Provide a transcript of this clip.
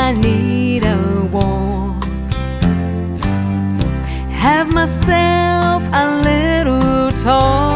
I need a walk, have myself a little talk.